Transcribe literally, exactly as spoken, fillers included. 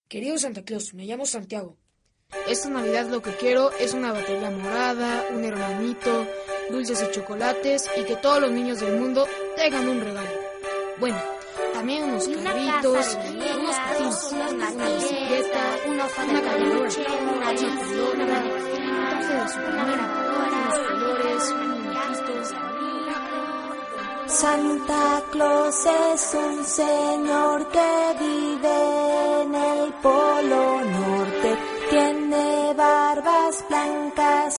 Querido Santa Claus, me llamo Santiago. Esta Navidad lo que quiero es una batería morada, un hermanito, dulces y chocolates y que todos los niños del mundo tengan un regalo. Bueno, también unos carritos, unos patines, una bicicleta, una caminadora, una pelota, un traje de Superman, unos colores, un muñequito. Santa Claus es un señor que vive en el Polo Norte.